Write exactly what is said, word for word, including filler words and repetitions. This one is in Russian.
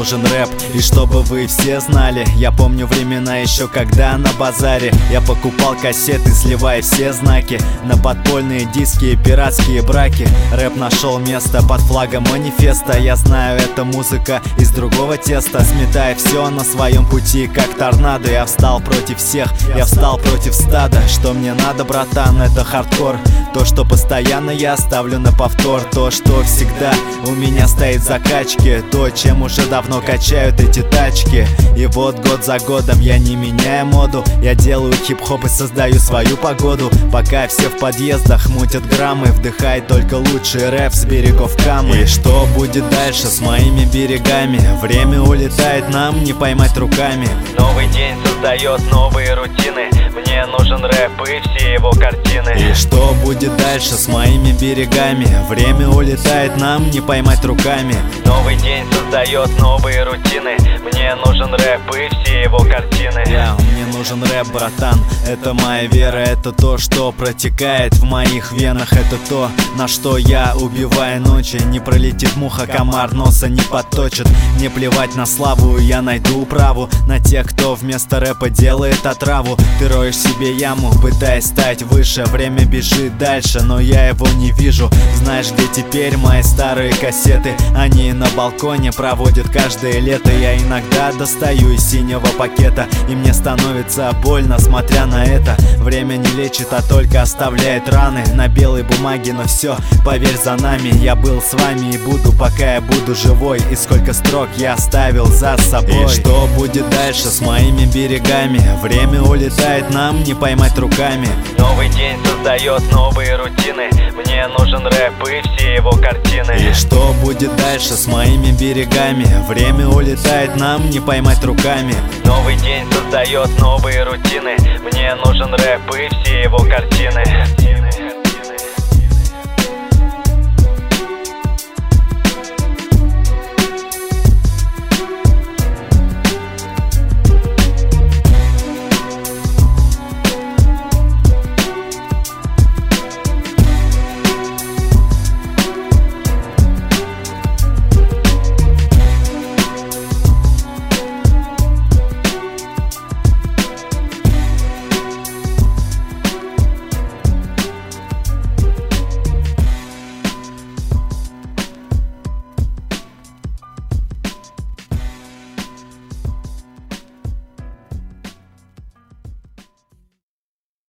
нужен рэп. И чтобы вы все знали, я помню времена еще, когда на базаре я покупал кассеты, сливая все знаки на подпольные диски и пиратские браки. Рэп нашел место под флагом манифеста. Я знаю, это музыка из другого теста, сметая все на своем пути, как торнадо. Я встал против всех, я встал против стада. Что мне надо, братан, это хардкор. То, что постоянно я ставлю на повтор. То, что всегда у меня стоит в закачке. То, чем уже давно качают эти тачки. И вот год за годом я не меняю моду. Я делаю хип-хоп и создаю свою погоду. Пока все в подъездах мутят граммы, вдыхай только лучший рэп с берегов Камы. И что будет дальше с моими берегами? Время улетает, нам не поймать руками. Новый день создает новые рутины. Мне нужен рэп и все его картины. И что будет дальше с моими берегами? Время улетает, нам не поймать руками. Новый день создает новые рутины. Мне нужен рэп и все его картины. Я, мне нужен рэп, братан. Это моя вера, это то, что протекает в моих венах. Это то, на что я убиваю ночи. Не пролетит муха, комар носа не подточит. Мне плевать на славу, я найду управу на тех, кто вместо рэпа делает отраву. Ты роешь себе яму, пытаясь стать выше. Время бежит дальше, но я его не вижу. Знаешь, где теперь мои старые кассеты? Они на балконе проводят каждое лето. Я иногда достаю из синего пакета, и мне становится больно, смотря на это. Время не лечит, а только оставляет раны на белой бумаге. Но все, поверь, за нами. Я был с вами и буду, пока я буду живой. И сколько строк я оставил за собой. И что будет дальше с моими берегами? Время улетает, нам не поймать руками. Новый день создает новые рутины. Мне нужен рэп и все его картины. И что будет дальше с моими берегами? Время улетает, нам не поймать руками. Новый день создает новые рутины. Мне нужен рэп и все его картины.